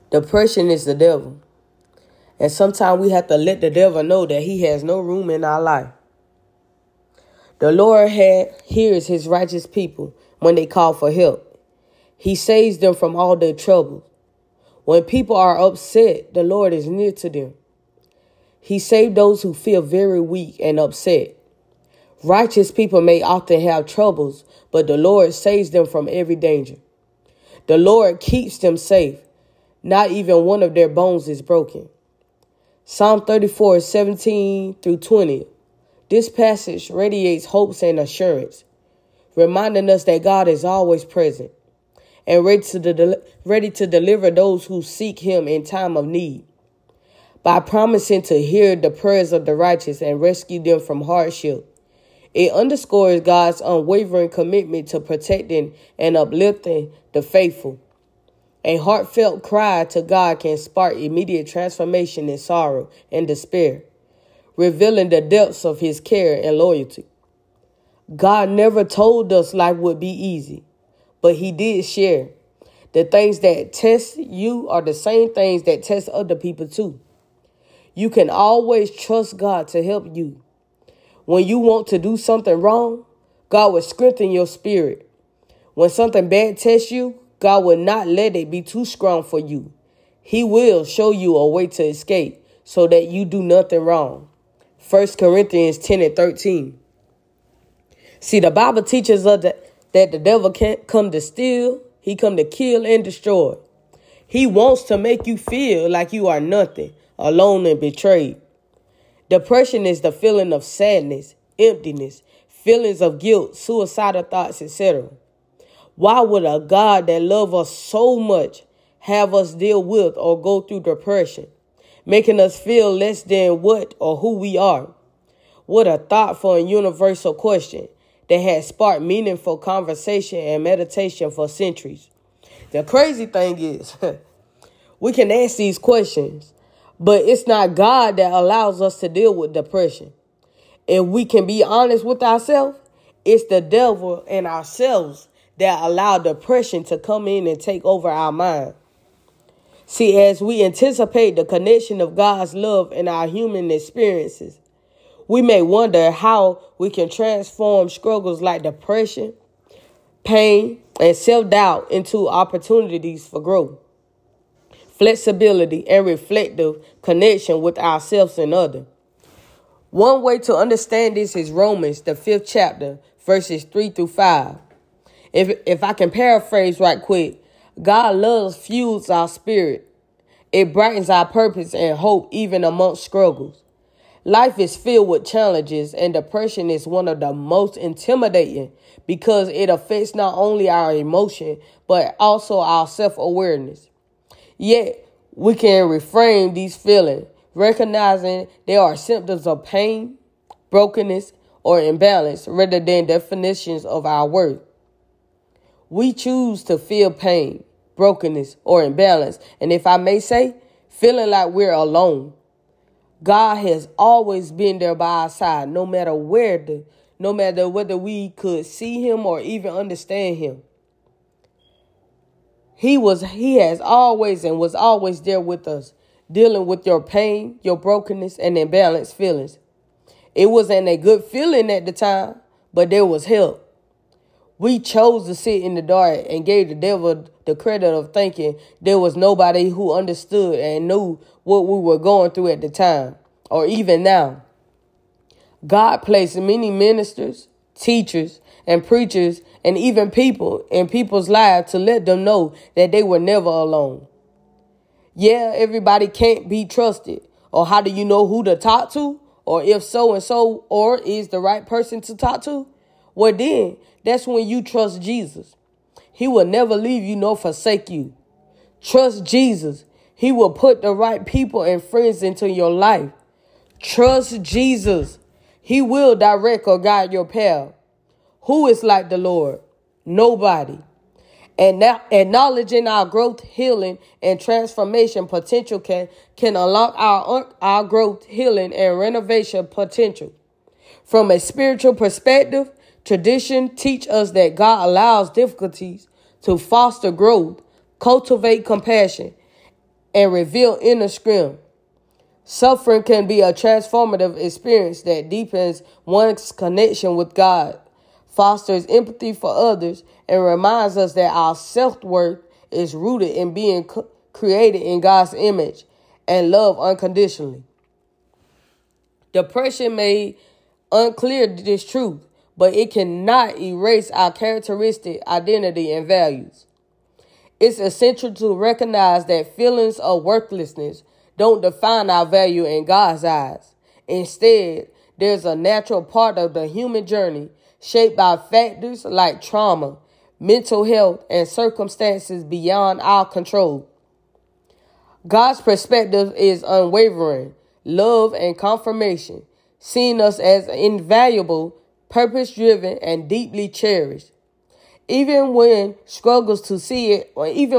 Depression is the devil. And sometimes we have to let the devil know that he has no room in our life. The Lord hears his righteous people when they call for help. He saves them from all their troubles. When people are upset, the Lord is near to them. He saves those who feel very weak and upset. Righteous people may often have troubles, but the Lord saves them from every danger. The Lord keeps them safe. Not even one of their bones is broken. Psalm 34:17-20. This passage radiates hopes and assurance, reminding us that God is always present and ready to deliver those who seek him in time of need. By promising to hear the prayers of the righteous and rescue them from hardship, it underscores God's unwavering commitment to protecting and uplifting the faithful. A heartfelt cry to God can spark immediate transformation in sorrow and despair, revealing the depths of his care and loyalty. God never told us life would be easy, but he did share. The things that test you are the same things that test other people too. You can always trust God to help you. When you want to do something wrong, God will strengthen your spirit. When something bad tests you, God will not let it be too strong for you. He will show you a way to escape so that you do nothing wrong. 1 Corinthians 10:13. See, the Bible teaches us that the devil can't come to steal. He come to kill and destroy. He wants to make you feel like you are nothing, alone and betrayed. Depression is the feeling of sadness, emptiness, feelings of guilt, suicidal thoughts, etc. Why would a God that loves us so much have us deal with or go through depression, making us feel less than what or who we are? What a thoughtful and universal question that has sparked meaningful conversation and meditation for centuries. The crazy thing is, we can ask these questions, but it's not God that allows us to deal with depression. If we can be honest with ourselves, it's the devil and ourselves that allow depression to come in and take over our mind. See, as we anticipate the connection of God's love in our human experiences, we may wonder how we can transform struggles like depression, pain, and self-doubt into opportunities for growth, flexibility, and reflective connection with ourselves and others. One way to understand this is Romans, the 5th chapter, verses 3-5. If I can paraphrase right quick, God loves fuels our spirit. It brightens our purpose and hope even amongst struggles. Life is filled with challenges, and depression is one of the most intimidating because it affects not only our emotion, but also our self-awareness. Yet, we can reframe these feelings, recognizing they are symptoms of pain, brokenness, or imbalance rather than definitions of our worth. We choose to feel pain, brokenness, or imbalance, and if I may say, feeling like we're alone. God has always been there by our side, no matter whether we could see him or even understand him. He has always and was always there with us, dealing with your pain, your brokenness, and imbalanced feelings. It wasn't a good feeling at the time, but there was help. We chose to sit in the dark and gave the devil the credit of thinking there was nobody who understood and knew what we were going through at the time, or even now. God placed many ministers, teachers, and preachers, and even people in people's lives to let them know that they were never alone. Yeah, everybody can't be trusted. Or how do you know who to talk to? Or if so-and-so or is the right person to talk to? Well, then, that's when you trust Jesus. He will never leave you nor forsake you. Trust Jesus. He will put the right people and friends into your life. Trust Jesus. He will direct or guide your path. Who is like the Lord? Nobody. And now, acknowledging our growth, healing, and transformation potential can unlock our growth, healing, and renovation potential. From a spiritual perspective, tradition teach us that God allows difficulties to foster growth, cultivate compassion, and reveal inner strength. Suffering can be a transformative experience that deepens one's connection with God, fosters empathy for others, and reminds us that our self-worth is rooted in being created in God's image and loved unconditionally. Depression may unclear this truth, but it cannot erase our characteristic, identity, and values. It's essential to recognize that feelings of worthlessness don't define our value in God's eyes. Instead, there's a natural part of the human journey shaped by factors like trauma, mental health, and circumstances beyond our control. God's perspective is unwavering, love and confirmation, seeing us as invaluable, purpose-driven, and deeply cherished. Even when we struggle to see it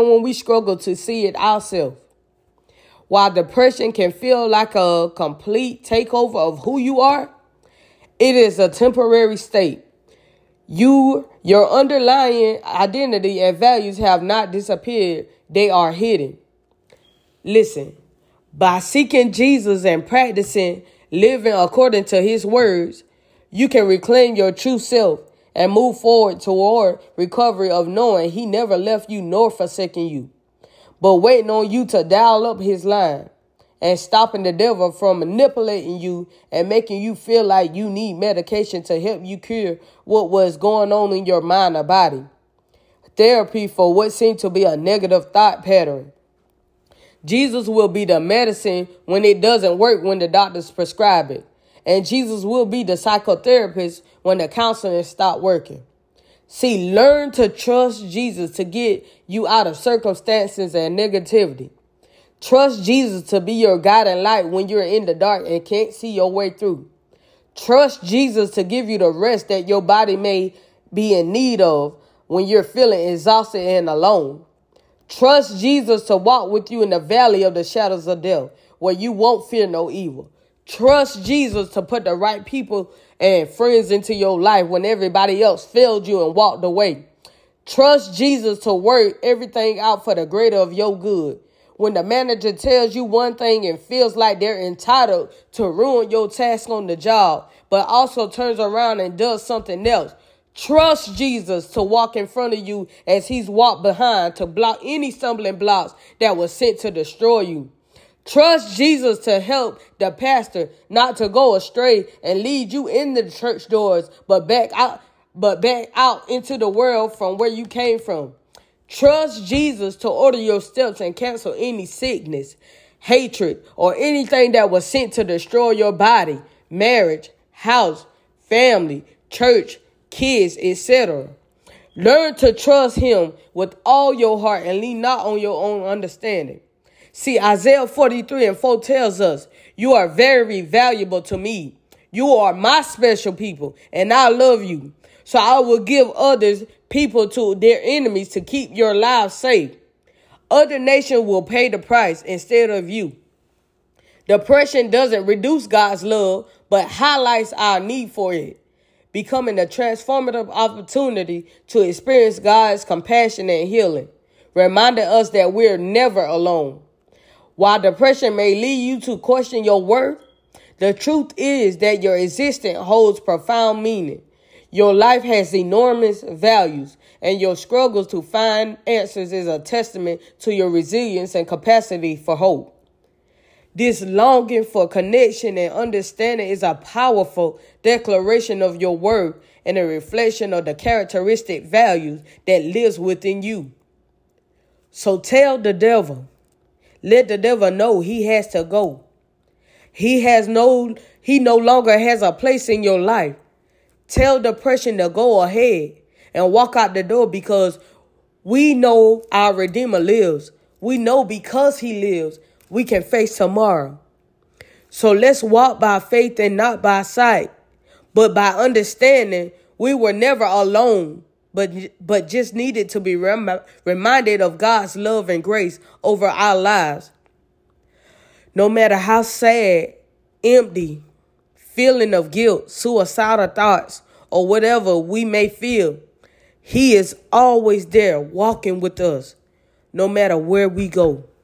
ourselves. While depression can feel like a complete takeover of who you are, it is a temporary state. Your underlying identity and values have not disappeared, they are hidden. Listen, by seeking Jesus and practicing living according to his words, you can reclaim your true self and move forward toward recovery of knowing he never left you nor forsaken you, but waiting on you to dial up his line and stopping the devil from manipulating you and making you feel like you need medication to help you cure what was going on in your mind or body. Therapy for what seemed to be a negative thought pattern. Jesus will be the medicine when it doesn't work when the doctors prescribe it. And Jesus will be the psychotherapist when the counseling stop working. See, learn to trust Jesus to get you out of circumstances and negativity. Trust Jesus to be your guiding light when you're in the dark and can't see your way through. Trust Jesus to give you the rest that your body may be in need of when you're feeling exhausted and alone. Trust Jesus to walk with you in the valley of the shadows of death, where you won't fear no evil. Trust Jesus to put the right people and friends into your life when everybody else failed you and walked away. Trust Jesus to work everything out for the greater of your good. When the manager tells you one thing and feels like they're entitled to ruin your task on the job, but also turns around and does something else, trust Jesus to walk in front of you as he's walked behind to block any stumbling blocks that was sent to destroy you. Trust Jesus to help the pastor not to go astray and lead you in the church doors, but back out into the world from where you came from. Trust Jesus to order your steps and cancel any sickness, hatred, or anything that was sent to destroy your body, marriage, house, family, church, kids, etc. Learn to trust him with all your heart and lean not on your own understanding. See, Isaiah 43:4 tells us, you are very valuable to me. You are my special people, and I love you. So I will give others people to their enemies to keep your lives safe. Other nations will pay the price instead of you. Depression doesn't reduce God's love, but highlights our need for it, becoming a transformative opportunity to experience God's compassion and healing, reminding us that we're never alone. While depression may lead you to question your worth, the truth is that your existence holds profound meaning. Your life has enormous values, and your struggles to find answers is a testament to your resilience and capacity for hope. This longing for connection and understanding is a powerful declaration of your worth and a reflection of the characteristic values that lives within you. So tell the devil, let the devil know he has to go. He no longer has a place in your life. Tell depression to go ahead and walk out the door, because we know our Redeemer lives. We know because he lives, we can face tomorrow. So let's walk by faith and not by sight, but by understanding we were never alone, but just needed to be reminded of God's love and grace over our lives. No matter how sad, empty, feeling of guilt, suicidal thoughts, or whatever we may feel, he is always there walking with us, no matter where we go.